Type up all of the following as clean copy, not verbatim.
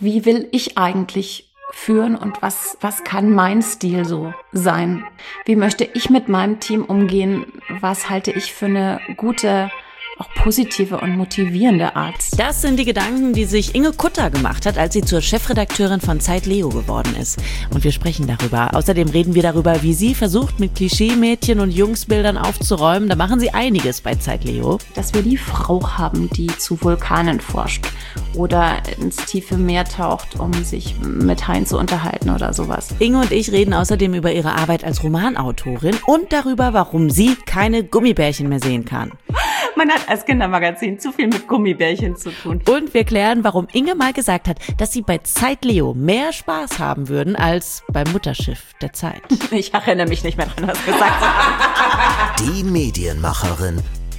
Wie will ich eigentlich führen und was kann mein Stil so sein? Wie möchte ich mit meinem Team umgehen? Was halte ich für eine gute, auch positive und motivierende Art? Das sind die Gedanken, die sich Inge Kutter gemacht hat, als sie zur Chefredakteurin von Zeit Leo geworden ist. Und wir sprechen darüber. Außerdem reden wir darüber, wie sie versucht, mit Klischee-Mädchen- und Jungsbildern aufzuräumen. Da machen sie einiges bei Zeit Leo. Dass wir die Frau haben, die zu Vulkanen forscht oder ins tiefe Meer taucht, um sich mit Haien zu unterhalten oder sowas. Inge und ich reden außerdem über ihre Arbeit als Romanautorin und darüber, warum sie keine Gummibärchen mehr sehen kann. Man hat als Kindermagazin zu viel mit Gummibärchen zu tun. Und wir klären, warum Inge mal gesagt hat, dass sie bei Zeit Leo mehr Spaß haben würden als beim Mutterschiff der Zeit. Ich erinnere mich nicht mehr dran, was gesagt hat. Die Medienmacherin.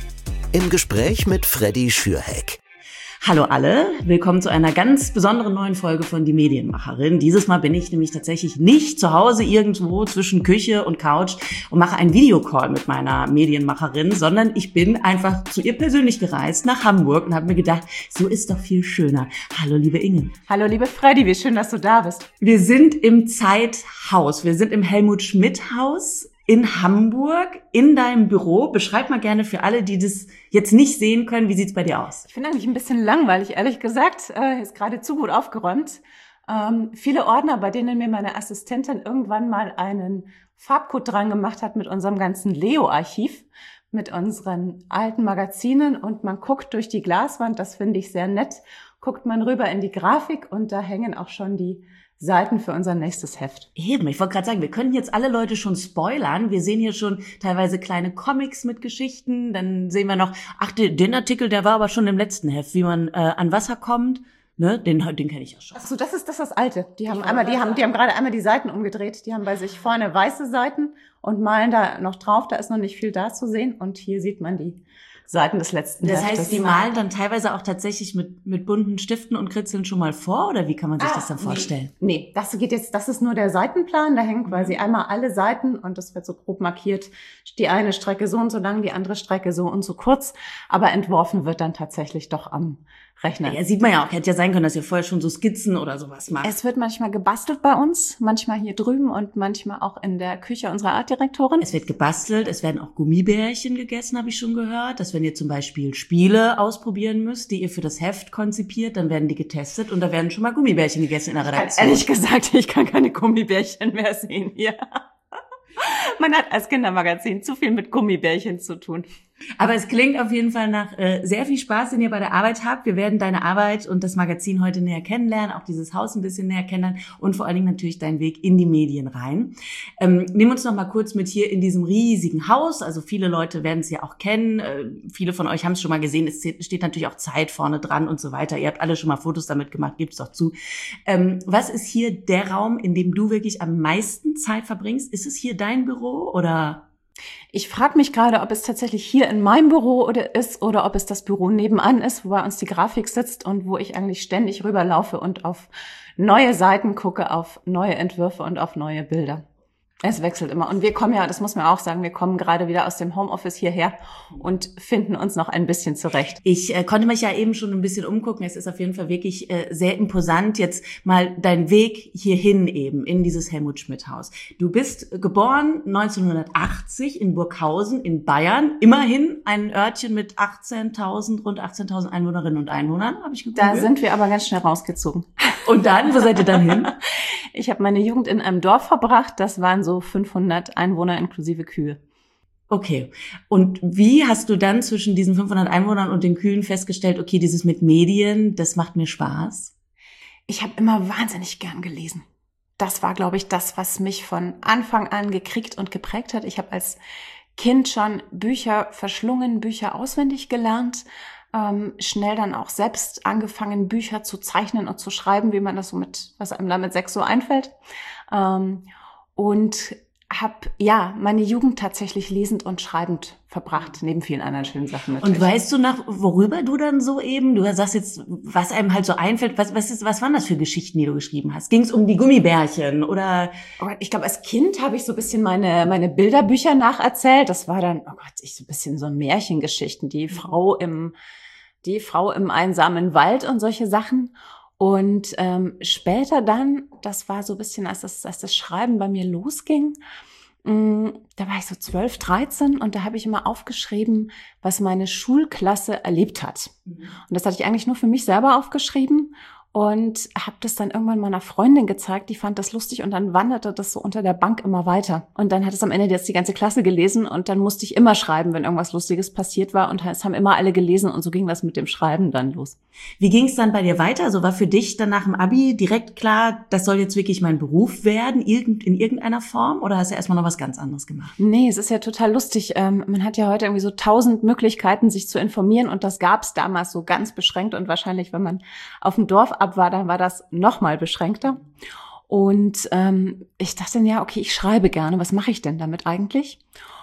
Im Gespräch mit Freddy Schürheck. Hallo alle, willkommen zu einer ganz besonderen neuen Folge von Die Medienmacherin. Dieses Mal bin ich nämlich tatsächlich nicht zu Hause irgendwo zwischen Küche und Couch und mache einen Videocall mit meiner Medienmacherin, sondern ich bin einfach zu ihr persönlich gereist nach Hamburg und habe mir gedacht, so ist doch viel schöner. Hallo liebe Inge. Hallo liebe Freddy, wie schön, dass du da bist. Wir sind im Zeithaus, wir sind im Helmut-Schmidt-Haus in Hamburg, in deinem Büro. Beschreib mal gerne für alle, die das jetzt nicht sehen können, wie sieht's bei dir aus? Ich finde eigentlich ein bisschen langweilig, ehrlich gesagt. Ist gerade zu gut aufgeräumt. Viele Ordner, bei denen mir meine Assistentin irgendwann mal einen Farbcode dran gemacht hat mit unserem ganzen Leo-Archiv, mit unseren alten Magazinen, und man guckt durch die Glaswand, das finde ich sehr nett, guckt man rüber in die Grafik und da hängen auch schon die Seiten für unser nächstes Heft. Eben, ich wollte gerade sagen, wir können jetzt alle Leute schon spoilern. Wir sehen hier schon teilweise kleine Comics mit Geschichten. Dann sehen wir noch, den Artikel, der war aber schon im letzten Heft, wie man an Wasser kommt. Ne, den kenne ich ja schon. Ach so, das ist das Alte. Die haben gerade einmal die Seiten umgedreht. Die haben bei sich vorne weiße Seiten und malen da noch drauf. Da ist noch nicht viel da zu sehen. Und hier sieht man die Seiten des letzten Das Heftes. heißt, die malen dann teilweise auch tatsächlich mit bunten Stiften und Kritzeln schon mal vor, oder wie kann man sich das dann vorstellen? Nee, das ist nur der Seitenplan, da hängen quasi einmal alle Seiten und das wird so grob markiert. Die eine Strecke so und so lang, die andere Strecke so und so kurz, aber entworfen wird dann tatsächlich doch am Rechner. Ja, sieht man ja auch. Hätte ja sein können, dass ihr vorher schon so Skizzen oder sowas macht. Es wird manchmal gebastelt bei uns, manchmal hier drüben und manchmal auch in der Küche unserer Artdirektorin. Es wird gebastelt, es werden auch Gummibärchen gegessen, habe ich schon gehört. Dass wenn ihr zum Beispiel Spiele ausprobieren müsst, die ihr für das Heft konzipiert, dann werden die getestet und da werden schon mal Gummibärchen gegessen in der Redaktion. Ehrlich gesagt, ich kann keine Gummibärchen mehr sehen hier. Man hat als Kindermagazin zu viel mit Gummibärchen zu tun. Aber es klingt auf jeden Fall nach sehr viel Spaß, den ihr bei der Arbeit habt. Wir werden deine Arbeit und das Magazin heute näher kennenlernen, auch dieses Haus ein bisschen näher kennenlernen und vor allen Dingen natürlich deinen Weg in die Medien rein. Nimm uns noch mal kurz mit hier in diesem riesigen Haus. Also viele Leute werden es ja auch kennen. Viele von euch haben es schon mal gesehen. Es steht natürlich auch Zeit vorne dran und so weiter. Ihr habt alle schon mal Fotos damit gemacht, gibt's doch zu. Was ist hier der Raum, in dem du wirklich am meisten Zeit verbringst? Ist es hier dein Büro oder? Ich frage mich gerade, ob es tatsächlich hier in meinem Büro ist oder ob es das Büro nebenan ist, wo bei uns die Grafik sitzt und wo ich eigentlich ständig rüberlaufe und auf neue Seiten gucke, auf neue Entwürfe und auf neue Bilder. Es wechselt immer. Und wir kommen ja, das muss man auch sagen, wir kommen gerade wieder aus dem Homeoffice hierher und finden uns noch ein bisschen zurecht. Ich konnte mich ja eben schon ein bisschen umgucken. Es ist auf jeden Fall wirklich sehr imposant, jetzt mal dein Weg hierhin eben, in dieses Helmut-Schmidt-Haus. Du bist geboren 1980 in Burghausen in Bayern. Immerhin ein Örtchen mit rund 18.000 Einwohnerinnen und Einwohnern, habe ich gegoogelt. Da sind wir aber ganz schnell rausgezogen. Und dann, wo seid ihr dann hin? Ich habe meine Jugend in einem Dorf verbracht. Das waren so 500 Einwohner inklusive Kühe. Okay. Und wie hast du dann zwischen diesen 500 Einwohnern und den Kühen festgestellt, okay, dieses mit Medien, das macht mir Spaß? Ich habe immer wahnsinnig gern gelesen. Das war, glaube ich, das, was mich von Anfang an gekriegt und geprägt hat. Ich habe als Kind schon Bücher verschlungen, Bücher auswendig gelernt, schnell dann auch selbst angefangen, Bücher zu zeichnen und zu schreiben, wie man das so was einem da mit 6 so einfällt. Und habe meine Jugend tatsächlich lesend und schreibend verbracht, neben vielen anderen schönen Sachen natürlich. Und weißt du noch, worüber du dann so eben, du sagst jetzt, was einem halt so einfällt, was waren das für Geschichten, die du geschrieben hast? Ging es um die Gummibärchen oder? Oh Gott, ich glaube, als Kind habe ich so ein bisschen meine Bilderbücher nacherzählt. Das war dann, so ein bisschen so Märchengeschichten, die Frau im einsamen Wald und solche Sachen. Und später dann, das war so ein bisschen, als das Schreiben bei mir losging, da war ich so 12, 13 und da habe ich immer aufgeschrieben, was meine Schulklasse erlebt hat. Und das hatte ich eigentlich nur für mich selber aufgeschrieben und habe das dann irgendwann meiner Freundin gezeigt, die fand das lustig und dann wanderte das so unter der Bank immer weiter. Und dann hat es am Ende jetzt die ganze Klasse gelesen und dann musste ich immer schreiben, wenn irgendwas Lustiges passiert war und es haben immer alle gelesen und so ging das mit dem Schreiben dann los. Wie ging es dann bei dir weiter? Also war für dich dann nach dem Abi direkt klar, das soll jetzt wirklich mein Beruf werden, in irgendeiner Form? Oder hast du erstmal noch was ganz anderes gemacht? Nee, es ist ja total lustig. Man hat ja heute irgendwie so 1000 Möglichkeiten, sich zu informieren und das gab es damals so ganz beschränkt und wahrscheinlich, wenn man auf dem Dorf ab war, dann war das noch mal beschränkter. Und ich dachte dann, ja, okay, ich schreibe gerne. Was mache ich denn damit eigentlich?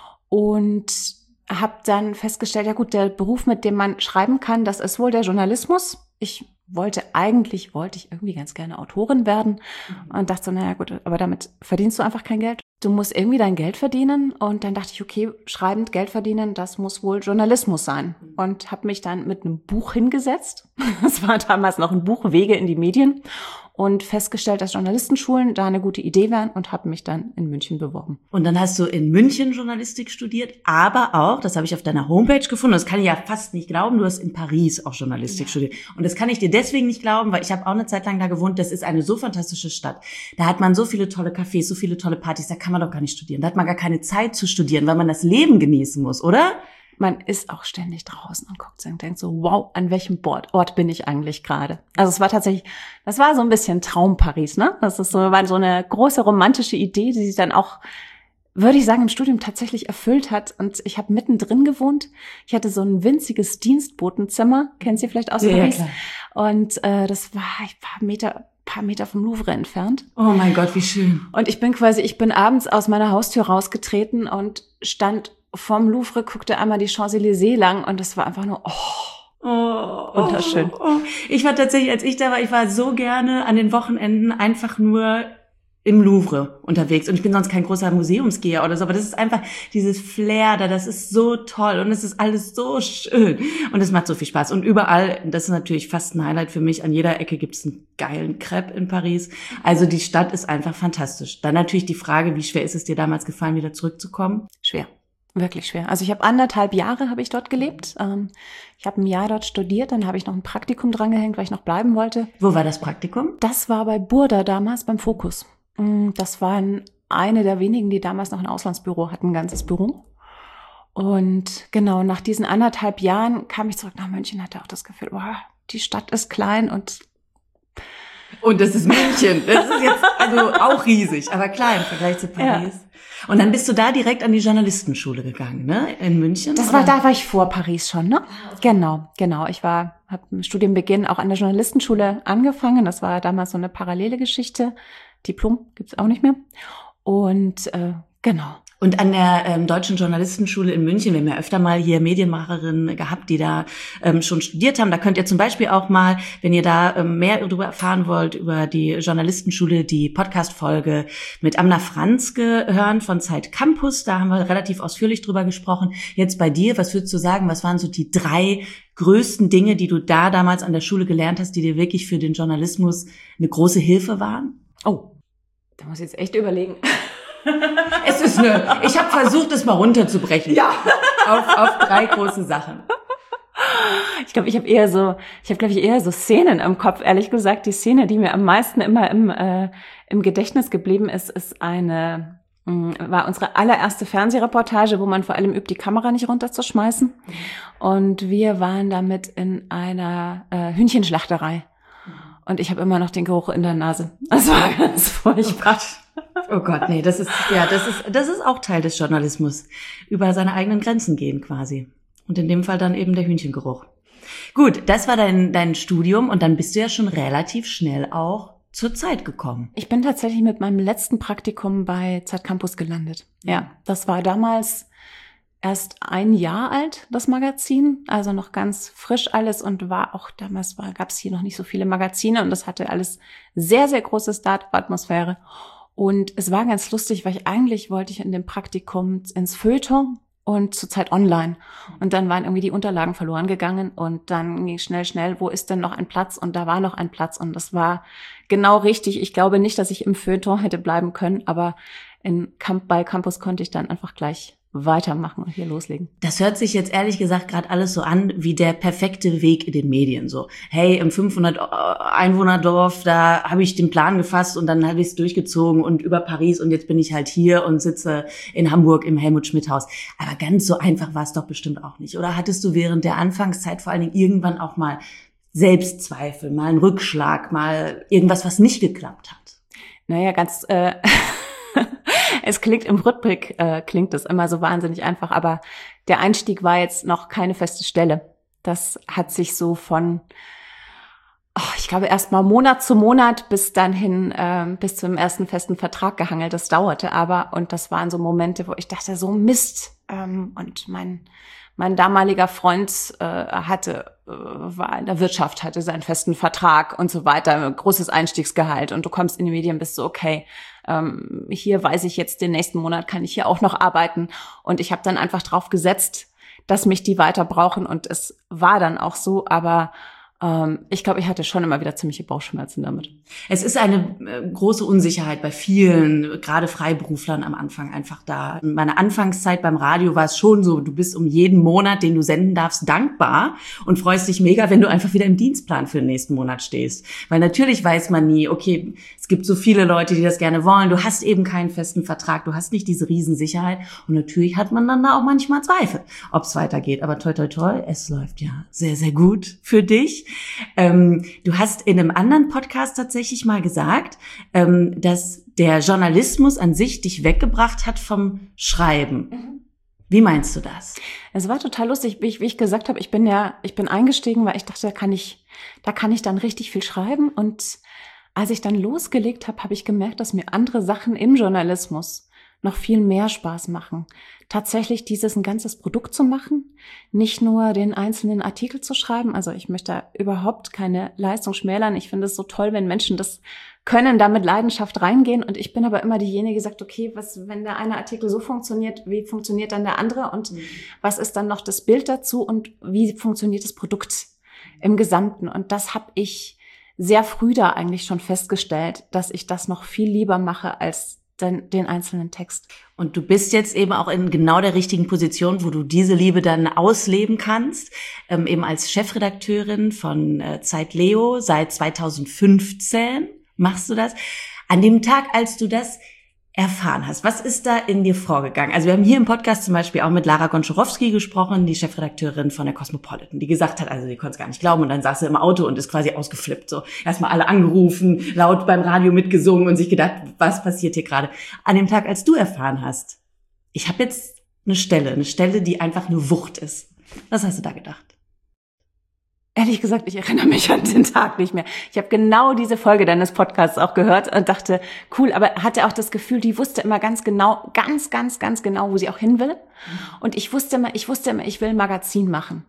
Und habe dann festgestellt, ja gut, der Beruf, mit dem man schreiben kann, das ist wohl der Journalismus. Ich wollte ich irgendwie ganz gerne Autorin werden und dachte so, naja gut, aber damit verdienst du einfach kein Geld. Du musst irgendwie dein Geld verdienen und dann dachte ich, okay, schreibend Geld verdienen, das muss wohl Journalismus sein und habe mich dann mit einem Buch hingesetzt. Das war damals noch ein Buch, Wege in die Medien und festgestellt, dass Journalistenschulen da eine gute Idee wären und habe mich dann in München beworben. Und dann hast du in München Journalistik studiert, aber auch, das habe ich auf deiner Homepage gefunden, das kann ich ja fast nicht glauben, du hast in Paris auch Journalistik studiert. Und das kann ich dir deswegen nicht glauben, weil ich habe auch eine Zeit lang da gewohnt, das ist eine so fantastische Stadt. Da hat man so viele tolle Cafés, so viele tolle Partys, da kann man doch gar nicht studieren. Da hat man gar keine Zeit zu studieren, weil man das Leben genießen muss, oder? Man ist auch ständig draußen und guckt und denkt so, wow, an welchem Ort bin ich eigentlich gerade? Also es war tatsächlich, das war so ein bisschen Traum Paris, ne? War so eine große romantische Idee, die sich dann auch, würde ich sagen, im Studium tatsächlich erfüllt hat. Und ich habe mittendrin gewohnt. Ich hatte so ein winziges Dienstbotenzimmer, kennst du vielleicht aus Paris? Ja, klar. Und das war ein paar Meter vom Louvre entfernt. Oh mein Gott, wie schön. Und ich bin abends aus meiner Haustür rausgetreten und stand vom Louvre, guckte einmal die Champs-Élysées lang und das war einfach nur, wunderschön. Ich war tatsächlich, als ich da war, ich war so gerne an den Wochenenden einfach nur im Louvre unterwegs und ich bin sonst kein großer Museumsgeher oder so, aber das ist einfach dieses Flair da, das ist so toll und es ist alles so schön und es macht so viel Spaß und überall, das ist natürlich fast ein Highlight für mich, an jeder Ecke gibt's einen geilen Crepe in Paris, also die Stadt ist einfach fantastisch. Dann natürlich die Frage, wie schwer ist es dir damals gefallen, wieder zurückzukommen? Schwer. Wirklich schwer. Also ich habe 1,5 Jahre habe ich dort gelebt. Ich habe ein Jahr dort studiert, dann habe ich noch ein Praktikum drangehängt, weil ich noch bleiben wollte. Wo war das Praktikum? Das war bei Burda damals, beim Focus. Das waren eine der wenigen, die damals noch ein Auslandsbüro hatten, ein ganzes Büro. Und genau, nach diesen 1,5 Jahren kam ich zurück nach München, hatte auch das Gefühl, wow, die Stadt ist klein und das ist München. Das ist jetzt also auch riesig, aber klein im Vergleich zu Paris. Ja. Und dann bist du da direkt an die Journalistenschule gegangen, ne? In München? Da war ich vor Paris schon, ne? Genau. Ich habe im Studienbeginn auch an der Journalistenschule angefangen. Das war damals so eine parallele Geschichte. Diplom gibt's auch nicht mehr. Und genau. Und an der Deutschen Journalistenschule in München, wir haben ja öfter mal hier Medienmacherinnen gehabt, die da schon studiert haben. Da könnt ihr zum Beispiel auch mal, wenn ihr da mehr darüber erfahren wollt, über die Journalistenschule, die Podcast-Folge mit Amna Franzke hören von Zeit Campus. Da haben wir relativ ausführlich drüber gesprochen. Jetzt bei dir, was würdest du sagen, was waren so die 3 größten Dinge, die du da damals an der Schule gelernt hast, die dir wirklich für den Journalismus eine große Hilfe waren? Oh, da muss ich jetzt echt überlegen. Ich habe versucht, es mal runterzubrechen. Ja. auf 3 große Sachen. Ich glaube, ich habe eher so Szenen im Kopf, ehrlich gesagt. Die Szene, die mir am meisten immer im Gedächtnis geblieben ist, war unsere allererste Fernsehreportage, wo man vor allem übt, die Kamera nicht runterzuschmeißen. Und wir waren damit in einer Hühnchenschlachterei. Und ich habe immer noch den Geruch in der Nase. Das war ganz furchtbar. Oh Gott, nee, das ist auch Teil des Journalismus. Über seine eigenen Grenzen gehen quasi. Und in dem Fall dann eben der Hühnchengeruch. Gut, das war dein Studium und dann bist du ja schon relativ schnell auch zur Zeit gekommen. Ich bin tatsächlich mit meinem letzten Praktikum bei Zeit Campus gelandet. Ja, das war damals erst 1 Jahr alt, das Magazin, also noch ganz frisch alles und gab es hier noch nicht so viele Magazine und das hatte alles sehr, sehr große Start-up-Atmosphäre. Und es war ganz lustig, weil eigentlich wollte ich in dem Praktikum ins Feuilleton und zur Zeit online. Und dann waren irgendwie die Unterlagen verloren gegangen und dann ging schnell, wo ist denn noch ein Platz? Und da war noch ein Platz und das war genau richtig. Ich glaube nicht, dass ich im Feuilleton hätte bleiben können, aber bei Campus konnte ich dann einfach gleich weitermachen und hier loslegen. Das hört sich jetzt ehrlich gesagt gerade alles so an wie der perfekte Weg in den Medien. So, hey, im 500-Einwohner-Dorf, da habe ich den Plan gefasst und dann habe ich es durchgezogen und über Paris und jetzt bin ich halt hier und sitze in Hamburg im Helmut-Schmidt-Haus. Aber ganz so einfach war es doch bestimmt auch nicht. Oder hattest du während der Anfangszeit vor allen Dingen irgendwann auch mal Selbstzweifel, mal einen Rückschlag, mal irgendwas, was nicht geklappt hat? Naja, es klingt im Rückblick, klingt das immer so wahnsinnig einfach, aber der Einstieg war jetzt noch keine feste Stelle. Das hat sich so von, ich glaube, erst mal Monat zu Monat bis dann hin, bis zum ersten festen Vertrag gehangelt. Das dauerte aber und das waren so Momente, wo ich dachte, so Mist. Und mein damaliger Freund war in der Wirtschaft, hatte seinen festen Vertrag und so weiter, großes Einstiegsgehalt und du kommst in die Medien, bist so, okay, hier weiß ich jetzt, den nächsten Monat kann ich hier auch noch arbeiten und ich habe dann einfach drauf gesetzt, dass mich die weiter brauchen und es war dann auch so, aber ich glaube, ich hatte schon immer wieder ziemliche Bauchschmerzen damit. Es ist eine große Unsicherheit bei vielen, gerade Freiberuflern am Anfang einfach da. In meiner Anfangszeit beim Radio war es schon so, du bist um jeden Monat, den du senden darfst, dankbar und freust dich mega, wenn du einfach wieder im Dienstplan für den nächsten Monat stehst. Weil natürlich weiß man nie, okay, es gibt so viele Leute, die das gerne wollen, du hast eben keinen festen Vertrag, du hast nicht diese Riesensicherheit und natürlich hat man dann da auch manchmal Zweifel, ob es weitergeht. Aber toi, toi, toi, es läuft ja sehr, sehr gut für dich. Du hast in einem anderen Podcast tatsächlich mal gesagt, dass der Journalismus an sich dich weggebracht hat vom Schreiben. Wie meinst du das? Es war total lustig, wie ich gesagt habe, ich bin eingestiegen, weil ich dachte, da kann ich dann richtig viel schreiben. Und als ich dann losgelegt habe, habe ich gemerkt, dass mir andere Sachen im Journalismus noch viel mehr Spaß machen. Tatsächlich ein ganzes Produkt zu machen, nicht nur den einzelnen Artikel zu schreiben. Also ich möchte da überhaupt keine Leistung schmälern. Ich finde es so toll, wenn Menschen das können, da mit Leidenschaft reingehen. Und ich bin aber immer diejenige, die sagt, okay, wenn der eine Artikel so funktioniert, wie funktioniert dann der andere? Und was ist dann noch das Bild dazu? Und wie funktioniert das Produkt im Gesamten? Und das habe ich sehr früh da eigentlich schon festgestellt, dass ich das noch viel lieber mache als den einzelnen Text. Und du bist jetzt eben auch in genau der richtigen Position, wo du diese Liebe dann ausleben kannst, eben als Chefredakteurin von Zeit Leo. Seit 2015 machst du das. An dem Tag, als du das erfahren hast, was ist da in dir vorgegangen? Also wir haben hier im Podcast zum Beispiel auch mit Lara Gonczarowski gesprochen, die Chefredakteurin von der Cosmopolitan, die gesagt hat, also sie konnte es gar nicht glauben und dann saß sie im Auto und ist quasi ausgeflippt. So erstmal alle angerufen, laut beim Radio mitgesungen und sich gedacht, was passiert hier gerade? An dem Tag, als du erfahren hast, ich habe jetzt eine Stelle, die einfach eine Wucht ist. Was hast du da gedacht? Ehrlich gesagt, ich erinnere mich an den Tag nicht mehr. Ich habe genau diese Folge deines Podcasts auch gehört und dachte, cool, aber hatte auch das Gefühl, die wusste immer ganz genau, ganz genau, wo sie auch hin will. Und ich wusste immer, ich will ein Magazin machen.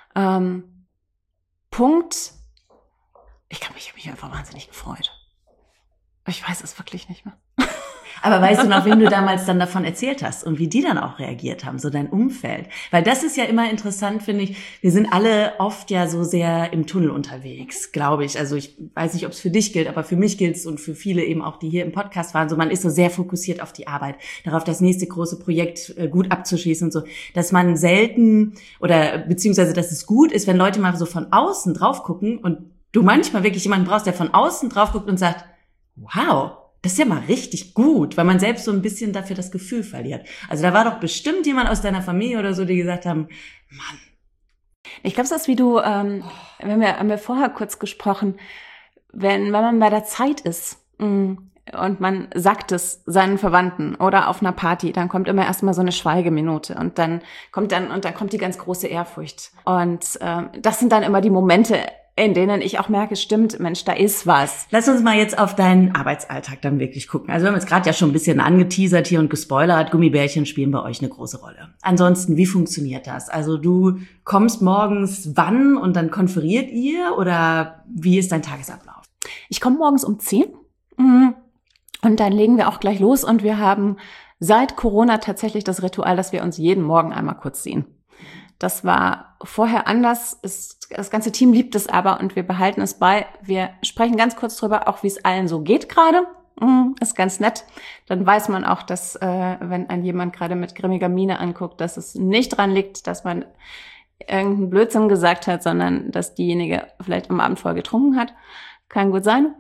Punkt. Ich glaube, ich habe mich einfach wahnsinnig gefreut. Ich weiß es wirklich nicht mehr. Aber weißt du noch, wem du damals dann davon erzählt hast und wie die dann auch reagiert haben, so dein Umfeld? Weil das ist ja immer interessant, finde ich. Wir sind alle oft ja so sehr im Tunnel unterwegs, glaube ich. Also ich weiß nicht, ob es für dich gilt, aber für mich gilt es und für viele eben auch, die hier im Podcast waren. So, man ist so sehr fokussiert auf die Arbeit, darauf das nächste große Projekt gut abzuschließen und so, dass man selten oder beziehungsweise, dass es gut ist, wenn Leute mal so von außen drauf gucken und du manchmal wirklich jemanden brauchst, der von außen drauf guckt und sagt, wow, das ist ja mal richtig gut, weil man selbst so ein bisschen dafür das Gefühl verliert. Also da war doch bestimmt jemand aus deiner Familie oder so, die gesagt haben, Mann. Ich glaube, es ist wie du, haben wir vorher kurz gesprochen, wenn man bei der Zeit ist und man sagt es seinen Verwandten oder auf einer Party, dann kommt immer erstmal so eine Schweigeminute und dann kommt die ganz große Ehrfurcht. Und das sind dann immer die Momente, in denen ich auch merke, stimmt, Mensch, da ist was. Lass uns mal jetzt auf deinen Arbeitsalltag dann wirklich gucken. Also wir haben jetzt gerade ja schon ein bisschen angeteasert hier und gespoilert. Gummibärchen spielen bei euch eine große Rolle. Ansonsten, wie funktioniert das? Also du kommst morgens wann und dann konferiert ihr oder wie ist dein Tagesablauf? Ich komme morgens um 10 Und dann legen wir auch gleich los und wir haben seit Corona tatsächlich das Ritual, dass wir uns jeden Morgen einmal kurz sehen. Das war vorher anders. Das ganze Team liebt es aber und wir behalten es bei. Wir sprechen ganz kurz drüber, auch wie es allen so geht gerade. Ist ganz nett. Dann weiß man auch, dass wenn ein jemand gerade mit grimmiger Miene anguckt, dass es nicht dran liegt, dass man irgendeinen Blödsinn gesagt hat, sondern dass diejenige vielleicht am Abend vorher getrunken hat. Kann gut sein.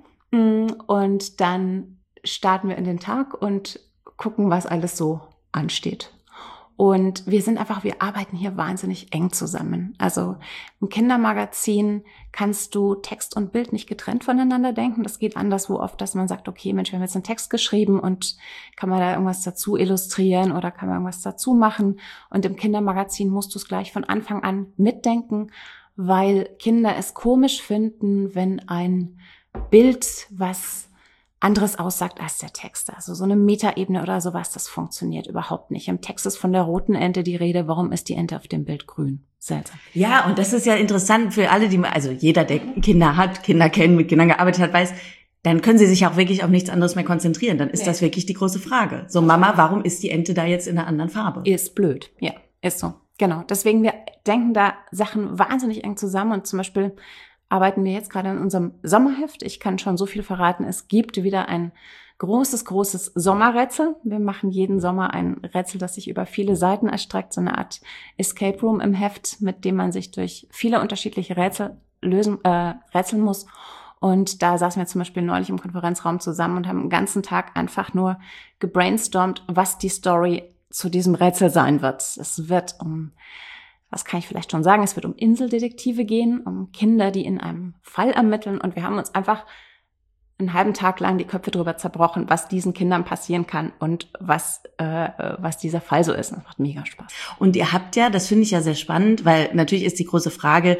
Und dann starten wir in den Tag und gucken, was alles so ansteht. Und wir arbeiten hier wahnsinnig eng zusammen. Also im Kindermagazin kannst du Text und Bild nicht getrennt voneinander denken. Das geht anderswo oft, dass man sagt, okay, Mensch, wir haben jetzt einen Text geschrieben und kann man da irgendwas dazu illustrieren oder kann man irgendwas dazu machen. Und im Kindermagazin musst du es gleich von Anfang an mitdenken, weil Kinder es komisch finden, wenn ein Bild, was anderes aussagt als der Text. Also so eine Metaebene oder sowas, das funktioniert überhaupt nicht. Im Text ist von der roten Ente die Rede. Warum ist die Ente auf dem Bild grün? Seltsam. Ja, und das ist ja interessant für alle, also jeder, der Kinder hat, Kinder kennt, mit Kindern gearbeitet hat, weiß, dann können sie sich auch wirklich auf nichts anderes mehr konzentrieren. Dann ist das wirklich die große Frage. So, Mama, warum ist die Ente da jetzt in einer anderen Farbe? Ist blöd. Ja, ist so. Genau. Deswegen, wir denken da Sachen wahnsinnig eng zusammen und zum Beispiel arbeiten wir jetzt gerade an unserem Sommerheft. Ich kann schon so viel verraten. Es gibt wieder ein großes Sommerrätsel. Wir machen jeden Sommer ein Rätsel, das sich über viele Seiten erstreckt. So eine Art Escape Room im Heft, mit dem man sich durch viele unterschiedliche rätseln muss. Und da saßen wir zum Beispiel neulich im Konferenzraum zusammen und haben den ganzen Tag einfach nur gebrainstormt, was die Story zu diesem Rätsel sein wird. Es wird was kann ich vielleicht schon sagen? Es wird um Inseldetektive gehen, um Kinder, die in einem Fall ermitteln. Und wir haben uns einfach einen halben Tag lang die Köpfe drüber zerbrochen, was diesen Kindern passieren kann und was dieser Fall so ist. Das macht mega Spaß. Und ihr habt ja, das finde ich ja sehr spannend, weil natürlich ist die große Frage,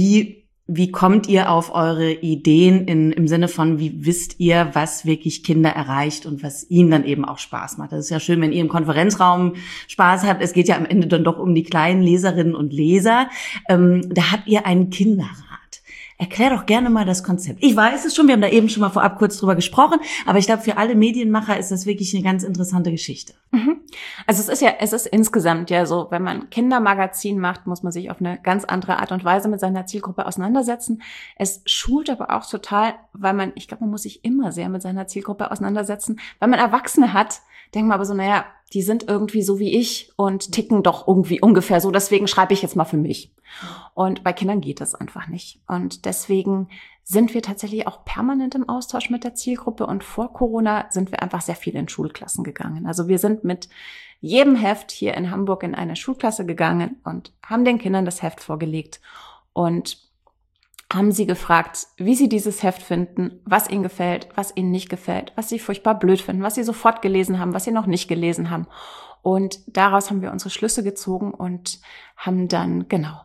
wie kommt ihr auf eure Ideen im Sinne von, wie wisst ihr, was wirklich Kinder erreicht und was ihnen dann eben auch Spaß macht? Das ist ja schön, wenn ihr im Konferenzraum Spaß habt. Es geht ja am Ende dann doch um die kleinen Leserinnen und Leser. Da habt ihr einen Kinderrat. Erklär doch gerne mal das Konzept. Ich weiß es schon, wir haben da eben schon mal vorab kurz drüber gesprochen, aber ich glaube, für alle Medienmacher ist das wirklich eine ganz interessante Geschichte. Also es ist insgesamt ja so, wenn man Kindermagazin macht, muss man sich auf eine ganz andere Art und Weise mit seiner Zielgruppe auseinandersetzen. Es schult aber auch total, weil ich glaube, man muss sich immer sehr mit seiner Zielgruppe auseinandersetzen. Wenn man Erwachsene hat, denkt man aber so, naja, die sind irgendwie so wie ich und ticken doch irgendwie ungefähr so, deswegen schreibe ich jetzt mal für mich. Und bei Kindern geht das einfach nicht. Und deswegen sind wir tatsächlich auch permanent im Austausch mit der Zielgruppe. Und vor Corona sind wir einfach sehr viel in Schulklassen gegangen. Also wir sind mit jedem Heft hier in Hamburg in eine Schulklasse gegangen und haben den Kindern das Heft vorgelegt und haben sie gefragt, wie sie dieses Heft finden, was ihnen gefällt, was ihnen nicht gefällt, was sie furchtbar blöd finden, was sie sofort gelesen haben, was sie noch nicht gelesen haben. Und daraus haben wir unsere Schlüsse gezogen und haben dann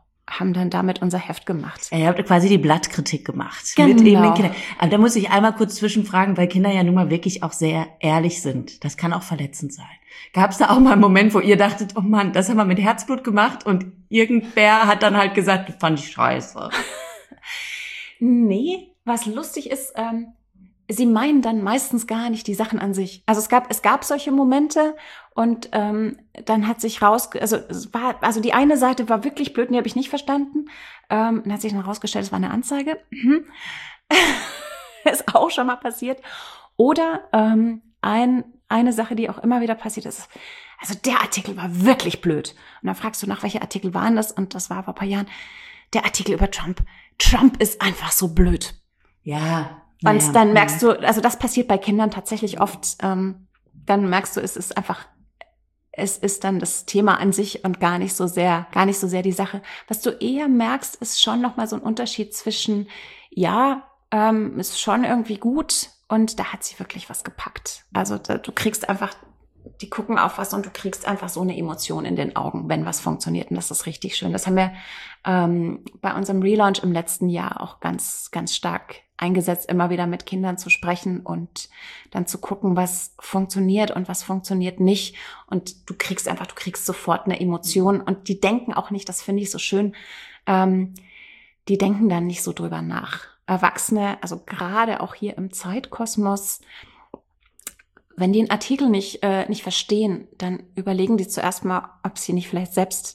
damit unser Heft gemacht. Ja, ihr habt quasi die Blattkritik gemacht. Genau. Mit eben den Kindern. Aber da muss ich einmal kurz zwischenfragen, weil Kinder ja nun mal wirklich auch sehr ehrlich sind. Das kann auch verletzend sein. Gab es da auch mal einen Moment, wo ihr dachtet, oh Mann, das haben wir mit Herzblut gemacht und irgendwer hat dann halt gesagt, das fand ich scheiße. Nee, was lustig ist, sie meinen dann meistens gar nicht die Sachen an sich. Also es gab solche Momente und dann hat sich also die eine Seite war wirklich blöd, die habe ich nicht verstanden. Dann hat sich dann rausgestellt, es war eine Anzeige. Ist auch schon mal passiert. Oder eine Sache, die auch immer wieder passiert ist, also der Artikel war wirklich blöd. Und dann fragst du nach, welche Artikel waren das? Und das war vor ein paar Jahren der Artikel über Trump. Trump ist einfach so blöd. Ja. Und dann merkst du, also das passiert bei Kindern tatsächlich oft, dann merkst du, es ist dann das Thema an sich und gar nicht so sehr die Sache. Was du eher merkst, ist schon nochmal so ein Unterschied zwischen, ist schon irgendwie gut und da hat sie wirklich was gepackt. Also du kriegst einfach, die gucken auf was und du kriegst einfach so eine Emotion in den Augen, wenn was funktioniert. Und das ist richtig schön. Das haben wir bei unserem Relaunch im letzten Jahr auch ganz, ganz stark eingesetzt, immer wieder mit Kindern zu sprechen und dann zu gucken, was funktioniert und was funktioniert nicht. Und du kriegst sofort eine Emotion. Und die denken auch nicht, das finde ich so schön, die denken dann nicht so drüber nach. Erwachsene, also gerade auch hier im Zeitkosmos, wenn die einen Artikel nicht verstehen, dann überlegen die zuerst mal, ob sie nicht vielleicht selbst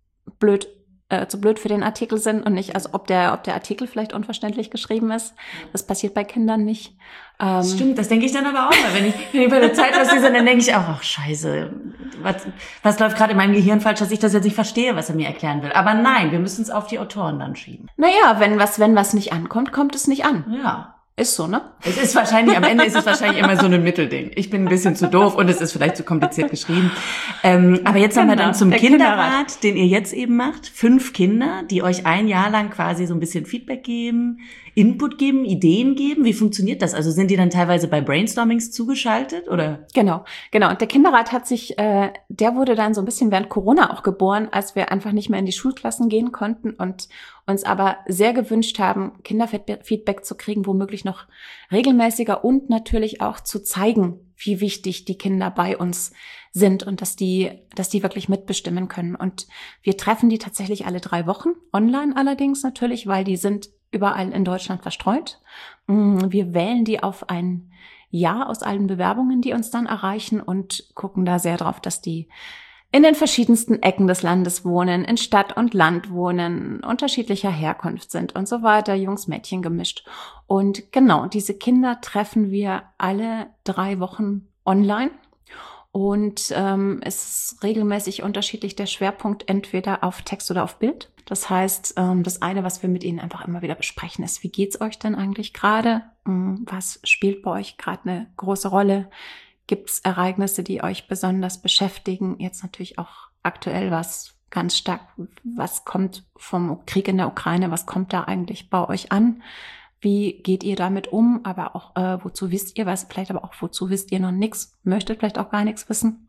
zu blöd für den Artikel sind und nicht, also ob der Artikel vielleicht unverständlich geschrieben ist. Das passiert bei Kindern nicht. Stimmt, das denke ich dann aber auch mal. Wenn ich bei der Zeit was lese, dann denke ich auch, ach scheiße, was läuft gerade in meinem Gehirn falsch, dass ich das jetzt nicht verstehe, was er mir erklären will. Aber nein, wir müssen es auf die Autoren dann schieben. Naja, wenn was nicht ankommt, kommt es nicht an. Ja. Ist so, ne? Am Ende ist es wahrscheinlich immer so ein Mittelding. Ich bin ein bisschen zu doof und es ist vielleicht zu kompliziert geschrieben. Aber jetzt nochmal dann zum Kinderrat, den ihr jetzt eben macht. 5 Kinder, die euch ein Jahr lang quasi so ein bisschen Feedback geben, Input geben, Ideen geben. Wie funktioniert das? Also sind die dann teilweise bei Brainstormings zugeschaltet, oder? Genau. Und der Kinderrat der wurde dann so ein bisschen während Corona auch geboren, als wir einfach nicht mehr in die Schulklassen gehen konnten und uns aber sehr gewünscht haben, Kinderfeedback zu kriegen, womöglich noch regelmäßiger und natürlich auch zu zeigen, wie wichtig die Kinder bei uns sind und dass die wirklich mitbestimmen können. Und wir treffen die tatsächlich alle 3 Wochen, online allerdings natürlich, weil die sind überall in Deutschland verstreut. Wir wählen die auf ein Jahr aus allen Bewerbungen, die uns dann erreichen und gucken da sehr drauf, dass die in den verschiedensten Ecken des Landes wohnen, in Stadt und Land wohnen, unterschiedlicher Herkunft sind und so weiter, Jungs, Mädchen gemischt. Und genau, diese Kinder treffen wir alle 3 Wochen online. Und es ist regelmäßig unterschiedlich der Schwerpunkt entweder auf Text oder auf Bild. Das heißt, das eine, was wir mit ihnen einfach immer wieder besprechen, ist, wie geht's euch denn eigentlich gerade? Was spielt bei euch gerade eine große Rolle? Gibt es Ereignisse, die euch besonders beschäftigen? Jetzt natürlich auch aktuell was ganz stark. Was kommt vom Krieg in der Ukraine? Was kommt da eigentlich bei euch an? Wie geht ihr damit um? Aber auch, wozu wisst ihr was? Vielleicht aber auch, wozu wisst ihr noch nichts? Möchtet vielleicht auch gar nichts wissen?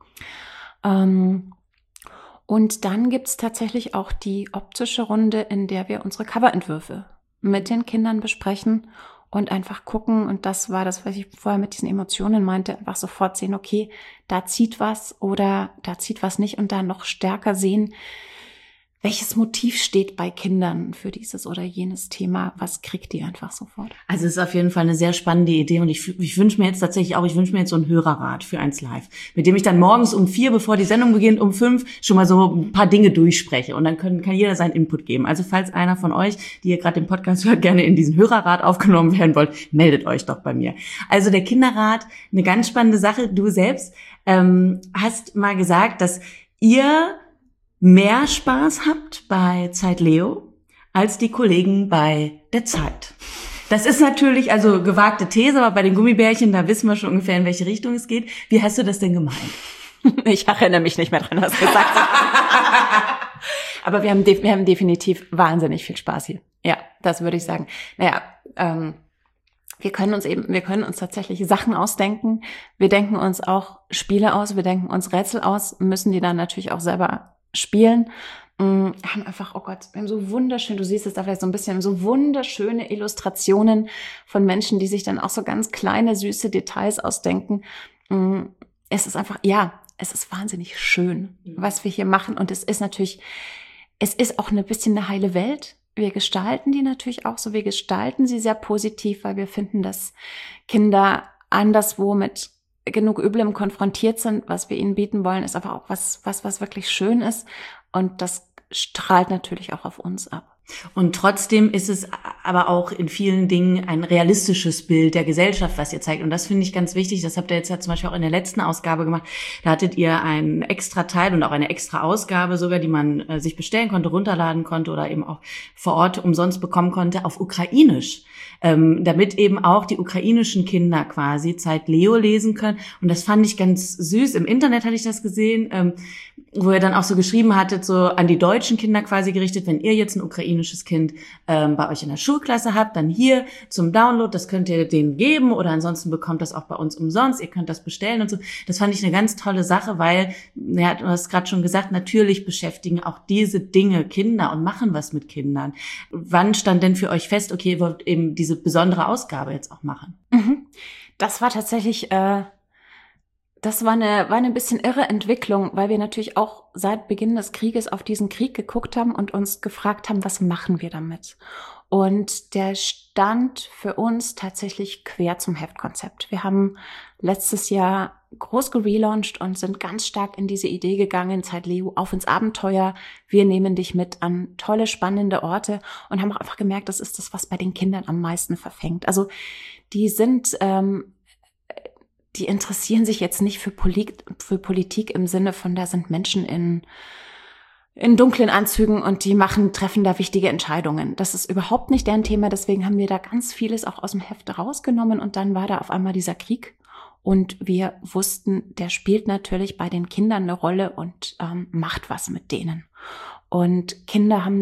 Und dann gibt's tatsächlich auch die optische Runde, in der wir unsere Coverentwürfe mit den Kindern besprechen und einfach gucken. Und das war das, was ich vorher mit diesen Emotionen meinte, einfach sofort sehen, okay, da zieht was oder da zieht was nicht und da noch stärker sehen, welches Motiv steht bei Kindern für dieses oder jenes Thema? Was kriegt ihr einfach sofort? Also es ist auf jeden Fall eine sehr spannende Idee und ich wünsche mir jetzt tatsächlich auch, so einen Hörerrat für 1 Live, mit dem ich dann morgens um 4, bevor die Sendung beginnt, um 5 schon mal so ein paar Dinge durchspreche und dann kann jeder seinen Input geben. Also falls einer von euch, die ihr gerade den Podcast hört, gerne in diesen Hörerrat aufgenommen werden wollt, meldet euch doch bei mir. Also der Kinderrat, eine ganz spannende Sache. Du selbst hast mal gesagt, dass ihr mehr Spaß habt bei Zeit Leo als die Kollegen bei der Zeit. Das ist natürlich also gewagte These, aber bei den Gummibärchen, da wissen wir schon ungefähr, in welche Richtung es geht. Wie hast du das denn gemeint? Ich erinnere mich nicht mehr dran, was du gesagt hast. Aber wir haben definitiv wahnsinnig viel Spaß hier. Ja, das würde ich sagen. Naja, wir können uns tatsächlich Sachen ausdenken. Wir denken uns auch Spiele aus, wir denken uns Rätsel aus, müssen die dann natürlich auch selber spielen. Haben einfach, oh Gott, wir haben so wunderschön, du siehst es da vielleicht so ein bisschen, so wunderschöne Illustrationen von Menschen, die sich dann auch so ganz kleine, süße Details ausdenken. Es ist einfach, ja, es ist wahnsinnig schön, was wir hier machen. Und es ist auch ein bisschen eine heile Welt. Wir gestalten die natürlich auch so. Wir gestalten sie sehr positiv, weil wir finden, dass Kinder anderswo mit genug Üblem konfrontiert sind. Was wir ihnen bieten wollen, ist aber auch was wirklich schön ist. Und das strahlt natürlich auch auf uns ab. Und trotzdem ist es aber auch in vielen Dingen ein realistisches Bild der Gesellschaft, was ihr zeigt. Und das finde ich ganz wichtig. Das habt ihr jetzt ja zum Beispiel auch in der letzten Ausgabe gemacht. Da hattet ihr einen extra Teil und auch eine extra Ausgabe sogar, die man sich bestellen konnte, runterladen konnte oder eben auch vor Ort umsonst bekommen konnte, auf Ukrainisch. Damit eben auch die ukrainischen Kinder quasi Zeit Leo lesen können. Und das fand ich ganz süß. Im Internet hatte ich das gesehen, wo ihr dann auch so geschrieben hattet, so an die deutschen Kinder quasi gerichtet, wenn ihr jetzt ein ukrainisches Kind bei euch in der Schulklasse habt, dann hier zum Download, das könnt ihr denen geben oder ansonsten bekommt das auch bei uns umsonst, ihr könnt das bestellen und so. Das fand ich eine ganz tolle Sache, weil, ja, du hast gerade schon gesagt, natürlich beschäftigen auch diese Dinge Kinder und machen was mit Kindern. Wann stand denn für euch fest, okay, ihr wollt eben diese besondere Ausgabe jetzt auch machen? Das war tatsächlich, das war eine bisschen irre Entwicklung, weil wir natürlich auch seit Beginn des Krieges auf diesen Krieg geguckt haben und uns gefragt haben, was machen wir damit? Und der stand für uns tatsächlich quer zum Heftkonzept. Wir haben letztes Jahr groß gelauncht und sind ganz stark in diese Idee gegangen, Zeit Leo, auf ins Abenteuer. Wir nehmen dich mit an tolle, spannende Orte und haben auch einfach gemerkt, das ist das, was bei den Kindern am meisten verfängt. Also die interessieren sich jetzt nicht für Politik im Sinne von, da sind Menschen in dunklen Anzügen und treffen da wichtige Entscheidungen. Das ist überhaupt nicht deren Thema, deswegen haben wir da ganz vieles auch aus dem Heft rausgenommen und dann war da auf einmal dieser Krieg und wir wussten, der spielt natürlich bei den Kindern eine Rolle und macht was mit denen. Und Kinder haben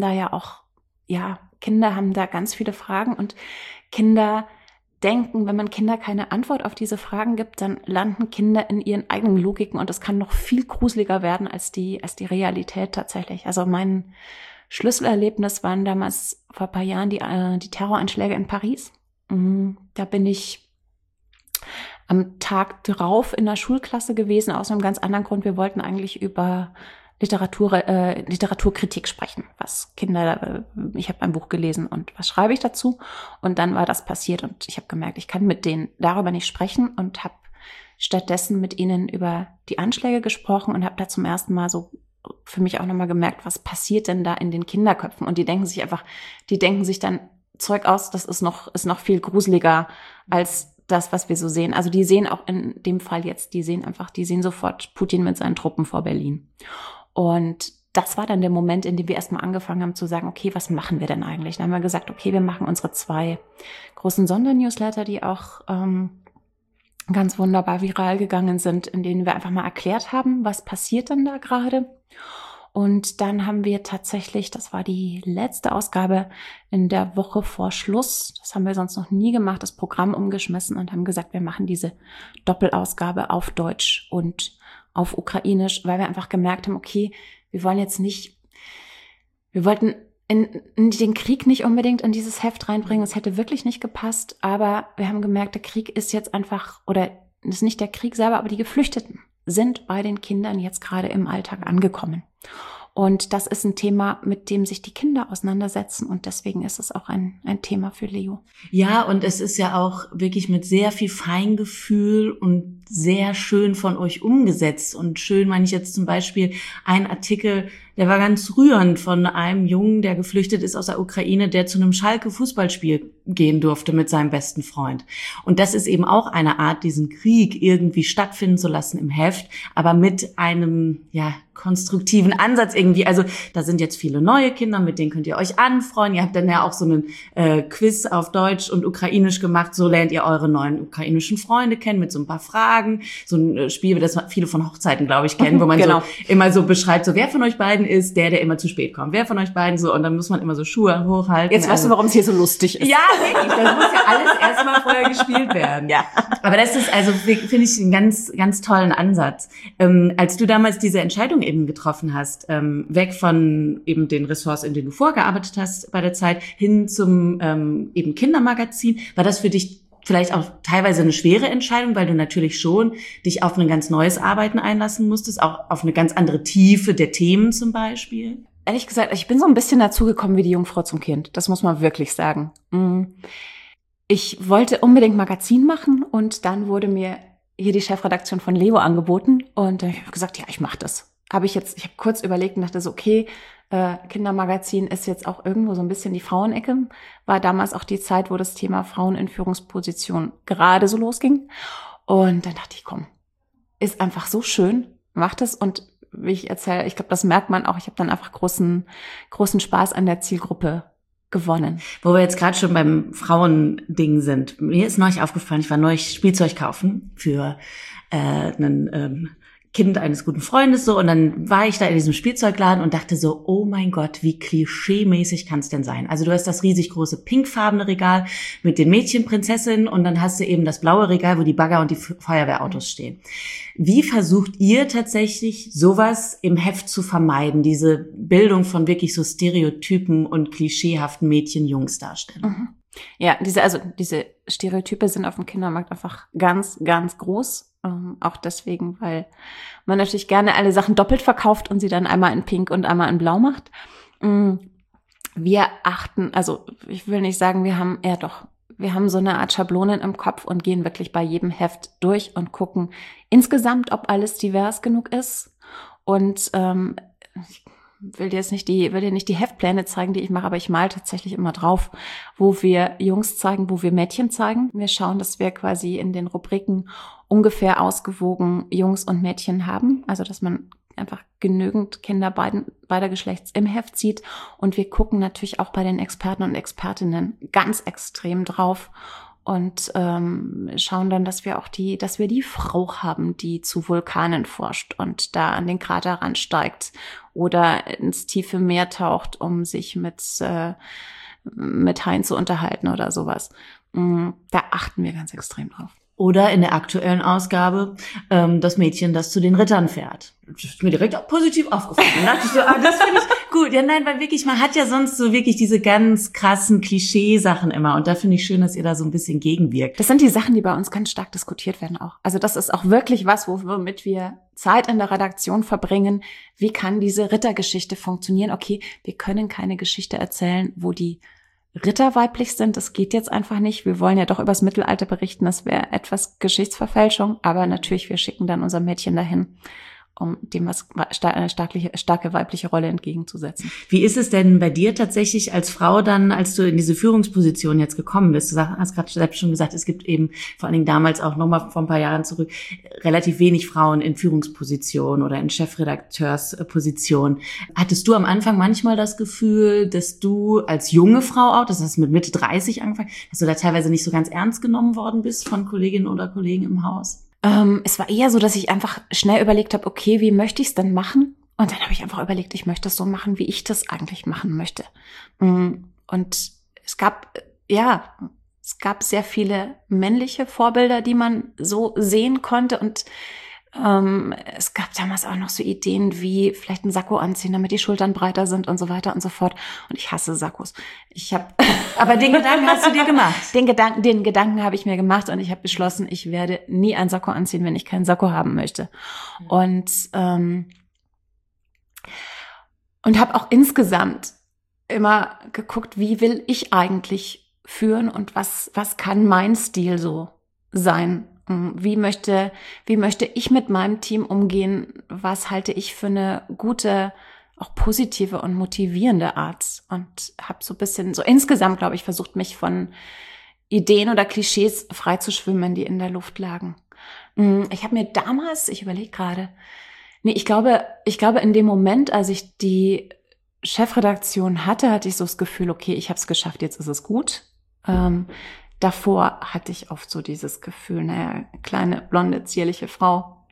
da ganz viele Fragen und Kinder denken, wenn man Kinder keine Antwort auf diese Fragen gibt, dann landen Kinder in ihren eigenen Logiken und es kann noch viel gruseliger werden als die Realität tatsächlich. Also mein Schlüsselerlebnis waren damals vor ein paar Jahren die Terroranschläge in Paris. Da bin ich am Tag drauf in der Schulklasse gewesen, aus einem ganz anderen Grund. Wir wollten eigentlich über Literaturkritik sprechen, ich habe ein Buch gelesen und was schreibe ich dazu? Und dann war das passiert und ich habe gemerkt, ich kann mit denen darüber nicht sprechen und habe stattdessen mit ihnen über die Anschläge gesprochen und habe da zum ersten Mal so für mich auch nochmal gemerkt, was passiert denn da in den Kinderköpfen? Und die denken sich dann Zeug aus, das ist noch viel gruseliger als das, was wir so sehen. Also die sehen auch in dem Fall jetzt, die sehen sofort Putin mit seinen Truppen vor Berlin. Und das war dann der Moment, in dem wir erstmal angefangen haben zu sagen, okay, was machen wir denn eigentlich? Dann haben wir gesagt, okay, wir machen unsere 2 großen Sondernewsletter, die auch ganz wunderbar viral gegangen sind, in denen wir einfach mal erklärt haben, was passiert denn da gerade. Und dann haben wir tatsächlich, das war die letzte Ausgabe in der Woche vor Schluss, das haben wir sonst noch nie gemacht, das Programm umgeschmissen und haben gesagt, wir machen diese Doppelausgabe auf Deutsch und auf Ukrainisch, weil wir einfach gemerkt haben, okay, wir wollten in den Krieg nicht unbedingt in dieses Heft reinbringen, es hätte wirklich nicht gepasst, aber wir haben gemerkt, der Krieg ist jetzt einfach, oder ist nicht der Krieg selber, aber die Geflüchteten sind bei den Kindern jetzt gerade im Alltag angekommen. Und das ist ein Thema, mit dem sich die Kinder auseinandersetzen. Und deswegen ist es auch ein Thema für Leo. Ja, und es ist ja auch wirklich mit sehr viel Feingefühl und sehr schön von euch umgesetzt. Und schön meine ich jetzt zum Beispiel einen Artikel, der war ganz rührend, von einem Jungen, der geflüchtet ist aus der Ukraine, der zu einem Schalke-Fußballspiel gehen durfte mit seinem besten Freund. Und das ist eben auch eine Art, diesen Krieg irgendwie stattfinden zu lassen im Heft, aber mit einem, konstruktiven Ansatz irgendwie. Also da sind jetzt viele neue Kinder, mit denen könnt ihr euch anfreuen. Ihr habt dann ja auch so einen Quiz auf Deutsch und Ukrainisch gemacht. So lernt ihr eure neuen ukrainischen Freunde kennen mit so ein paar Fragen. So ein Spiel, das viele von Hochzeiten, glaube ich, kennen, wo man so immer so beschreibt, so wer von euch beiden ist der immer zu spät kommt. Wer von euch beiden so, und dann muss man immer so Schuhe hochhalten. Jetzt weißt du, warum es hier so lustig ist. Ja, wirklich. Das muss ja alles erstmal vorher gespielt werden. Ja. Aber das ist also, finde ich, einen ganz, ganz tollen Ansatz. Als du damals diese Entscheidung eben getroffen hast, weg von eben den Ressorts, in denen du vorgearbeitet hast bei der Zeit, hin zum eben Kindermagazin, war das für dich vielleicht auch teilweise eine schwere Entscheidung, weil du natürlich schon dich auf ein ganz neues Arbeiten einlassen musstest, auch auf eine ganz andere Tiefe der Themen zum Beispiel? Ehrlich gesagt, ich bin so ein bisschen dazugekommen wie die Jungfrau zum Kind. Das muss man wirklich sagen. Ich wollte unbedingt Magazin machen und dann wurde mir hier die Chefredaktion von Leo angeboten und ich habe gesagt, ja, ich mache das. Ich habe kurz überlegt und dachte so, okay, Kindermagazin ist jetzt auch irgendwo so ein bisschen die Frauenecke. War damals auch die Zeit, wo das Thema Frauen in Führungspositionen gerade so losging. Und dann dachte ich, komm, ist einfach so schön, mach das. Und wie ich erzähle, ich glaube, das merkt man auch. Ich habe dann einfach großen Spaß an der Zielgruppe gewonnen. Wo wir jetzt gerade schon beim Frauending sind. Mir ist neulich aufgefallen, ich war neulich Spielzeug kaufen für einen Kind eines guten Freundes so, und dann war ich da in diesem Spielzeugladen und dachte so, oh mein Gott, wie klischeemäßig kann es denn sein? Also du hast das riesig große pinkfarbene Regal mit den Mädchenprinzessinnen und dann hast du eben das blaue Regal, wo die Bagger und die Feuerwehrautos stehen. Wie versucht ihr tatsächlich sowas im Heft zu vermeiden, diese Bildung von wirklich so Stereotypen und klischeehaften Mädchen-Jungs-Darstellungen? Ja, diese Stereotype sind auf dem Kindermarkt einfach ganz, ganz groß. Auch deswegen, weil man natürlich gerne alle Sachen doppelt verkauft und sie dann einmal in Pink und einmal in Blau macht. wir achten, also ich will nicht sagen, wir haben so eine Art Schablonen im Kopf und gehen wirklich bei jedem Heft durch und gucken insgesamt, ob alles divers genug ist. Und ich will dir nicht die Heftpläne zeigen, die ich mache, aber ich male tatsächlich immer drauf, wo wir Jungs zeigen, wo wir Mädchen zeigen. Wir schauen, dass wir quasi in den Rubriken ungefähr ausgewogen Jungs und Mädchen haben, also dass man einfach genügend Kinder beider Geschlechts im Heft sieht. Und wir gucken natürlich auch bei den Experten und Expertinnen ganz extrem drauf und schauen dann, dass wir die Frau haben, die zu Vulkanen forscht und da an den Krater ransteigt oder ins tiefe Meer taucht, um sich mit Haien zu unterhalten oder sowas. Da achten wir ganz extrem drauf. Oder in der aktuellen Ausgabe das Mädchen, das zu den Rittern fährt. Das ist mir direkt auch positiv aufgefallen. Da dachte ich so, das finde ich gut. Ja, nein, weil wirklich, man hat ja sonst so wirklich diese ganz krassen Klischee-Sachen immer. Und da finde ich schön, dass ihr da so ein bisschen gegenwirkt. Das sind die Sachen, die bei uns ganz stark diskutiert werden auch. Also das ist auch wirklich was, womit wir Zeit in der Redaktion verbringen. Wie kann diese Rittergeschichte funktionieren? Okay, wir können keine Geschichte erzählen, wo die Ritter weiblich sind, das geht jetzt einfach nicht. Wir wollen ja doch übers Mittelalter berichten, das wäre etwas Geschichtsverfälschung, aber natürlich, wir schicken dann unser Mädchen dahin, um dem eine starke weibliche Rolle entgegenzusetzen. Wie ist es denn bei dir tatsächlich als Frau dann, als du in diese Führungsposition jetzt gekommen bist? Du hast gerade selbst schon gesagt, es gibt eben vor allen Dingen damals auch nochmal vor ein paar Jahren zurück relativ wenig Frauen in Führungspositionen oder in Chefredakteurspositionen. Hattest du am Anfang manchmal das Gefühl, dass du als junge Frau auch, das hast mit Mitte 30 angefangen, dass du da teilweise nicht so ganz ernst genommen worden bist von Kolleginnen oder Kollegen im Haus? Es war eher so, dass ich einfach schnell überlegt habe, okay, wie möchte ich es denn machen? Und dann habe ich einfach überlegt, ich möchte es so machen, wie ich das eigentlich machen möchte. Und es gab sehr viele männliche Vorbilder, die man so sehen konnte. Und es gab damals auch noch so Ideen wie vielleicht ein Sakko anziehen, damit die Schultern breiter sind und so weiter und so fort. Und ich hasse Sakkos. Aber den Gedanken hast du dir gemacht? Den Gedanken habe ich mir gemacht und ich habe beschlossen, ich werde nie ein Sakko anziehen, wenn ich keinen Sakko haben möchte. Und habe auch insgesamt immer geguckt, wie will ich eigentlich führen und was kann mein Stil so sein? Wie möchte ich mit meinem Team umgehen? Was halte ich für eine gute, auch positive und motivierende Art? Und habe so ein bisschen, so insgesamt, glaube ich, versucht, mich von Ideen oder Klischees frei zu schwimmen, die in der Luft lagen. Ich habe mir damals, ich überlege gerade, ich glaube, in dem Moment, als ich die Chefredaktion hatte ich so das Gefühl, okay, ich habe es geschafft, jetzt ist es gut. Davor hatte ich oft so dieses Gefühl, kleine, blonde, zierliche Frau.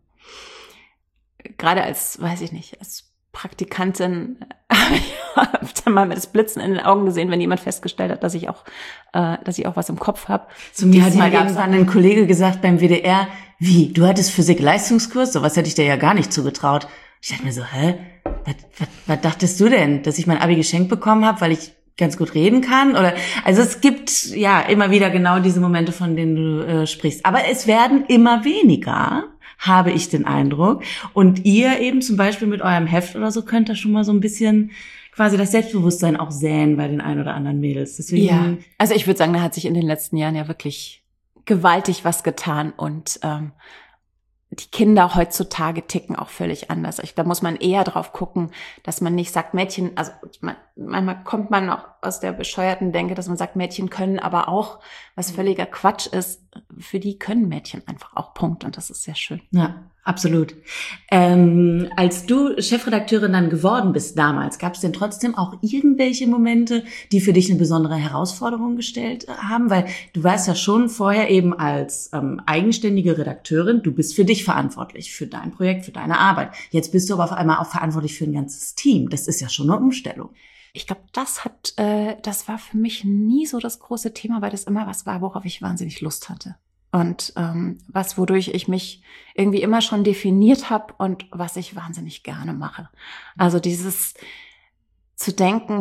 Gerade als Praktikantin habe ich öfter mal mit das Blitzen in den Augen gesehen, wenn jemand festgestellt hat, dass ich auch was im Kopf habe. Zu mir hat mal irgendwann ein Kollege gesagt beim WDR, wie, du hattest Physik-Leistungskurs? Sowas hätte ich dir ja gar nicht zugetraut. Ich dachte mir so, was dachtest du denn? Dass ich mein Abi geschenkt bekommen habe, weil ich ganz gut reden kann? Oder also es gibt ja immer wieder genau diese Momente, von denen du sprichst. Aber es werden immer weniger, habe ich den Eindruck. Und ihr eben zum Beispiel mit eurem Heft oder so könnt da schon mal so ein bisschen quasi das Selbstbewusstsein auch säen bei den ein oder anderen Mädels. Deswegen, ja, also ich würde sagen, da hat sich in den letzten Jahren ja wirklich gewaltig was getan und die Kinder heutzutage ticken auch völlig anders. Da muss man eher drauf gucken, dass man nicht sagt, Mädchen, also manchmal kommt man auch aus der bescheuerten Denke, dass man sagt, Mädchen können aber auch, was völliger Quatsch ist, für die können Mädchen einfach auch, Punkt. Und das ist sehr schön. Ja, absolut. Als du Chefredakteurin dann geworden bist damals, gab es denn trotzdem auch irgendwelche Momente, die für dich eine besondere Herausforderung gestellt haben? Weil du warst ja schon vorher eben als eigenständige Redakteurin, du bist für dich verantwortlich, für dein Projekt, für deine Arbeit. Jetzt bist du aber auf einmal auch verantwortlich für ein ganzes Team. Das ist ja schon eine Umstellung. Ich glaube, das war für mich nie so das große Thema, weil das immer was war, worauf ich wahnsinnig Lust hatte. Und wodurch ich mich irgendwie immer schon definiert habe und was ich wahnsinnig gerne mache. Also dieses zu denken, was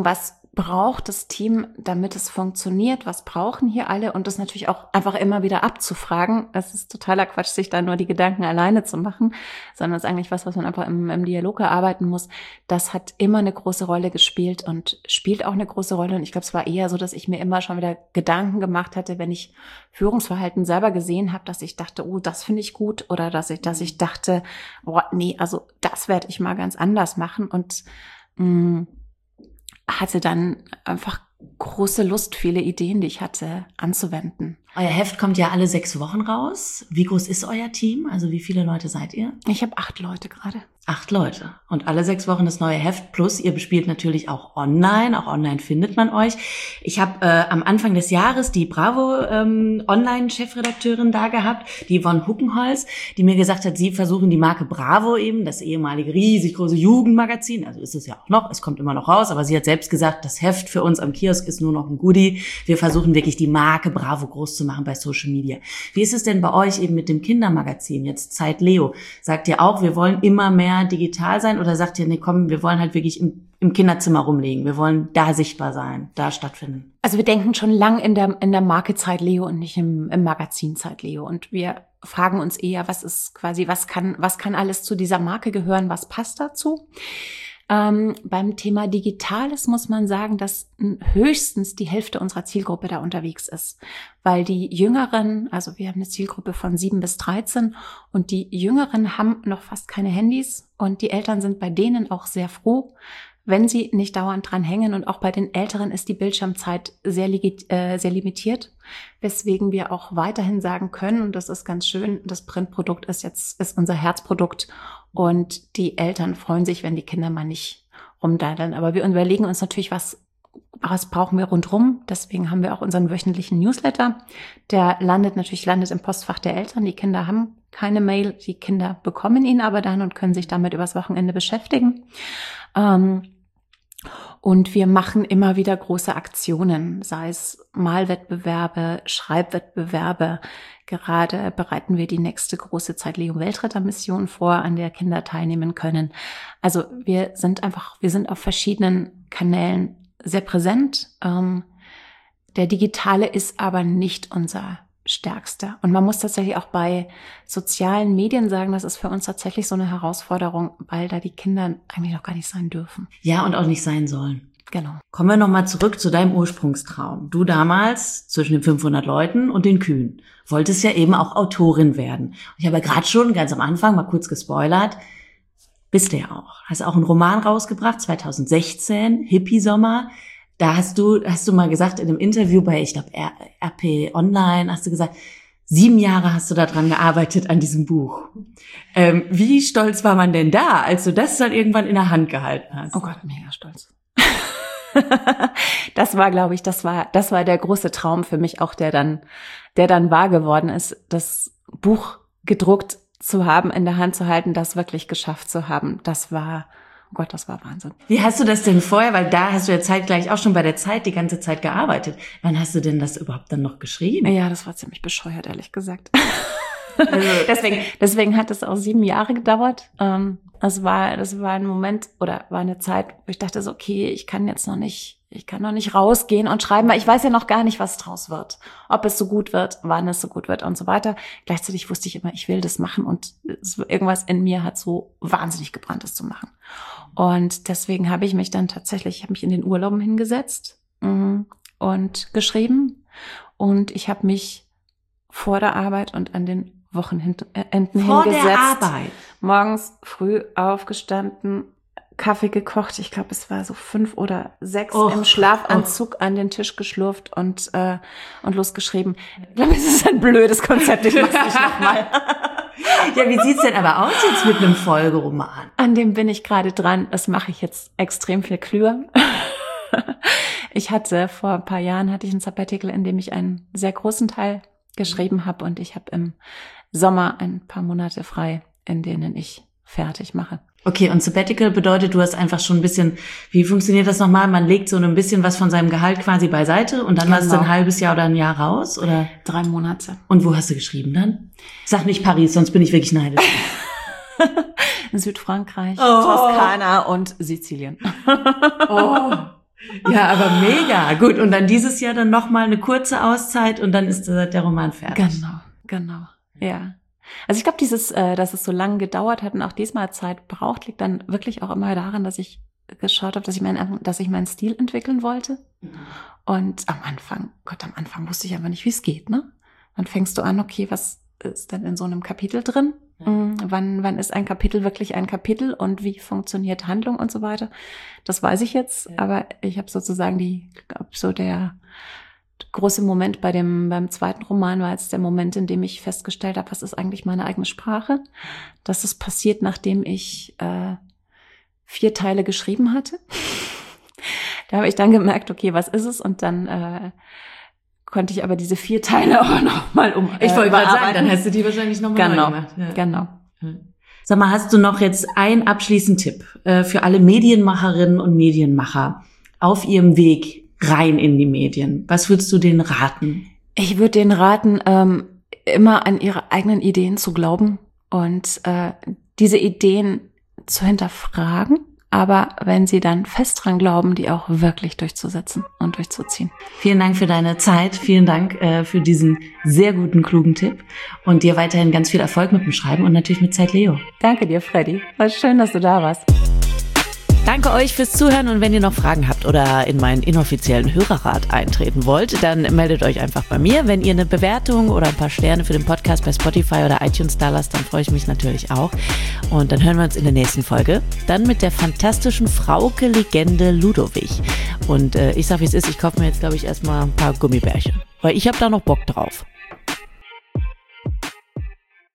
braucht das Team, damit es funktioniert? Was brauchen hier alle? Und das natürlich auch einfach immer wieder abzufragen. Es ist totaler Quatsch, sich da nur die Gedanken alleine zu machen, sondern es ist eigentlich was man einfach im Dialog erarbeiten muss. Das hat immer eine große Rolle gespielt und spielt auch eine große Rolle. Und ich glaube, es war eher so, dass ich mir immer schon wieder Gedanken gemacht hatte, wenn ich Führungsverhalten selber gesehen habe, dass ich dachte, oh, das finde ich gut, oder dass ich dachte, oh, nee, also das werde ich mal ganz anders machen, und hatte dann einfach große Lust, viele Ideen, die ich hatte, anzuwenden. Euer Heft kommt ja alle 6 Wochen raus. Wie groß ist euer Team? Also wie viele Leute seid ihr? Ich habe 8 Leute gerade. 8 Leute. Und alle 6 Wochen das neue Heft. Plus ihr bespielt natürlich auch online. Auch online findet man euch. Ich habe am Anfang des Jahres die Bravo Online-Chefredakteurin da gehabt, die Yvonne Huckenholz, die mir gesagt hat, sie versuchen die Marke Bravo eben, das ehemalige riesig große Jugendmagazin, also ist es ja auch noch, es kommt immer noch raus, aber sie hat selbst gesagt, das Heft für uns am Kiosk ist nur noch ein Goodie. Wir versuchen wirklich die Marke Bravo groß zu machen bei Social Media. Wie ist es denn bei euch eben mit dem Kindermagazin, jetzt Zeit Leo? Sagt ihr auch, wir wollen immer mehr digital sein, oder sagt ihr, nee, komm, wir wollen halt wirklich im Kinderzimmer rumlegen, wir wollen da sichtbar sein, da stattfinden? Also wir denken schon lang in der Marke Zeit Leo und nicht im Magazin Zeit Leo, und wir fragen uns eher, was ist quasi, was kann alles zu dieser Marke gehören, was passt dazu? Beim Thema Digitales muss man sagen, dass höchstens die Hälfte unserer Zielgruppe da unterwegs ist. Weil die Jüngeren, also wir haben eine Zielgruppe von 7 bis 13, und die Jüngeren haben noch fast keine Handys, und die Eltern sind bei denen auch sehr froh, wenn sie nicht dauernd dran hängen. Und auch bei den Älteren ist die Bildschirmzeit sehr limitiert, weswegen wir auch weiterhin sagen können, und das ist ganz schön, das Printprodukt ist unser Herzprodukt, und die Eltern freuen sich, wenn die Kinder mal nicht rumdaddeln. Aber wir überlegen uns natürlich, was brauchen wir rundrum. Deswegen haben wir auch unseren wöchentlichen Newsletter. Der landet im Postfach der Eltern. Die Kinder haben keine Mail, die Kinder bekommen ihn aber dann und können sich damit übers Wochenende beschäftigen. Und wir machen immer wieder große Aktionen, sei es Malwettbewerbe, Schreibwettbewerbe. Gerade bereiten wir die nächste große Zeit Leo Weltrettermission vor, an der Kinder teilnehmen können. Also wir sind auf verschiedenen Kanälen sehr präsent. Der digitale ist aber nicht unser stärkster. Und man muss tatsächlich auch bei sozialen Medien sagen, das ist für uns tatsächlich so eine Herausforderung, weil da die Kinder eigentlich noch gar nicht sein dürfen. Ja, und auch nicht sein sollen. Genau. Kommen wir nochmal zurück zu deinem Ursprungstraum. Du damals zwischen den 500 Leuten und den Kühen wolltest ja eben auch Autorin werden. Und ich habe ja gerade schon ganz am Anfang mal kurz gespoilert, bist du ja auch. Hast auch einen Roman rausgebracht, 2016, Hippie-Sommer. Da hast du mal gesagt in einem Interview bei, ich glaube, RP Online, hast du gesagt, 7 Jahre hast du daran gearbeitet an diesem Buch. Wie stolz war man denn da, als du das dann irgendwann in der Hand gehalten hast? Oh Gott, mega stolz. Das war, glaube ich, das war der große Traum für mich auch, der dann wahr geworden ist, das Buch gedruckt zu haben, in der Hand zu halten, das wirklich geschafft zu haben. Das war Wahnsinn. Wie hast du das denn vorher, weil da hast du ja zeitgleich auch schon bei der Zeit die ganze Zeit gearbeitet. Wann hast du denn das überhaupt dann noch geschrieben? Ja, das war ziemlich bescheuert, ehrlich gesagt. Deswegen hat es auch 7 Jahre gedauert. Das war ein Moment oder war eine Zeit, wo ich dachte so, okay, ich kann noch nicht rausgehen und schreiben, weil ich weiß ja noch gar nicht, was draus wird. Ob es so gut wird, wann es so gut wird und so weiter. Gleichzeitig wusste ich immer, ich will das machen, und irgendwas in mir hat so wahnsinnig gebrannt, das zu machen. Und deswegen habe ich mich in den Urlauben hingesetzt und geschrieben, und ich habe mich vor der Arbeit und an den Wochenenden hingesetzt. Vor der Arbeit? Morgens früh aufgestanden, Kaffee gekocht. Ich glaube, es war so 5 oder 6 im Schlafanzug an den Tisch geschlurft und losgeschrieben. Ich glaube, es ist ein blödes Konzept. Ich mach's nicht nochmal. Ja, wie sieht's denn aber aus jetzt mit einem Folgeroman? An dem bin ich gerade dran. Das mache ich jetzt extrem viel klüger. Ich hatte vor ein paar Jahren ein Sabbatical, in dem ich einen sehr großen Teil geschrieben habe, und ich habe im Sommer ein paar Monate frei, in denen ich fertig mache. Okay, und Sabbatical bedeutet, du hast einfach schon ein bisschen, wie funktioniert das nochmal? Man legt so ein bisschen was von seinem Gehalt quasi beiseite und dann warst du ein halbes Jahr oder ein Jahr raus, oder? 3 Monate. Und wo hast du geschrieben dann? Sag nicht Paris, sonst bin ich wirklich neidisch. In Südfrankreich, Toskana und Sizilien. Ja, aber mega. Gut, und dann dieses Jahr dann nochmal eine kurze Auszeit und dann ist der Roman fertig. Genau, ja. Also ich glaube, dass es so lange gedauert hat und auch diesmal Zeit braucht, liegt dann wirklich auch immer daran, dass ich geschaut habe, dass ich meinen Stil entwickeln wollte. Und am Anfang wusste ich einfach nicht, wie es geht, ne? Dann fängst du an, okay, was ist denn in so einem Kapitel drin? Wann ist ein Kapitel wirklich ein Kapitel und wie funktioniert Handlung und so weiter? Das weiß ich jetzt, aber ich habe sozusagen der große Moment beim zweiten Roman war jetzt der Moment, in dem ich festgestellt habe, was ist eigentlich meine eigene Sprache? Das ist passiert, nachdem ich 4 Teile geschrieben hatte. Da habe ich dann gemerkt, okay, was ist es? Und dann konnte ich aber diese 4 Teile auch nochmal Ich wollte gerade sagen, dann hast du die wahrscheinlich nochmal neu gemacht. Ja. Genau. Sag mal, hast du noch jetzt einen abschließenden Tipp für alle Medienmacherinnen und Medienmacher auf ihrem Weg rein in die Medien? Was würdest du denen raten? Ich würde denen raten, immer an ihre eigenen Ideen zu glauben und diese Ideen zu hinterfragen, aber wenn sie dann fest dran glauben, die auch wirklich durchzusetzen und durchzuziehen. Vielen Dank für deine Zeit, vielen Dank für diesen sehr guten, klugen Tipp und dir weiterhin ganz viel Erfolg mit dem Schreiben und natürlich mit Zeit Leo. Danke dir, Freddy. War schön, dass du da warst. Danke euch fürs Zuhören und wenn ihr noch Fragen habt oder in meinen inoffiziellen Hörerrat eintreten wollt, dann meldet euch einfach bei mir. Wenn ihr eine Bewertung oder ein paar Sterne für den Podcast bei Spotify oder iTunes da lasst, dann freue ich mich natürlich auch. Und dann hören wir uns in der nächsten Folge. Dann mit der fantastischen Frauke-Legende Ludowig. Und ich sag, wie es ist, ich kaufe mir jetzt, glaube ich, erstmal ein paar Gummibärchen. Weil ich habe da noch Bock drauf.